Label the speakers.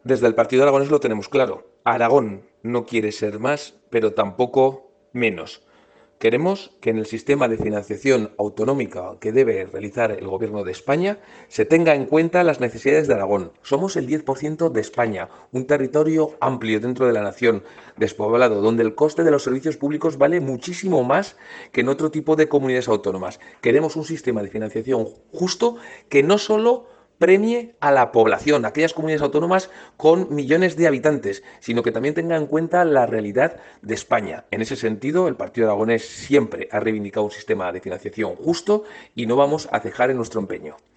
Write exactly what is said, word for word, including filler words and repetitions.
Speaker 1: Desde el Partido Aragonés lo tenemos claro. Aragón no quiere ser más, pero tampoco menos. Queremos que en el sistema de financiación autonómica que debe realizar el Gobierno de España se tenga en cuenta las necesidades de Aragón. Somos el diez por ciento de España, un territorio amplio dentro de la nación, despoblado, donde el coste de los servicios públicos vale muchísimo más que en otro tipo de comunidades autónomas. Queremos un sistema de financiación justo que no solo premie a la población, a aquellas comunidades autónomas con millones de habitantes, sino que también tenga en cuenta la realidad de España. En ese sentido, el Partido Aragonés siempre ha reivindicado un sistema de financiación justo y no vamos a cejar en nuestro empeño.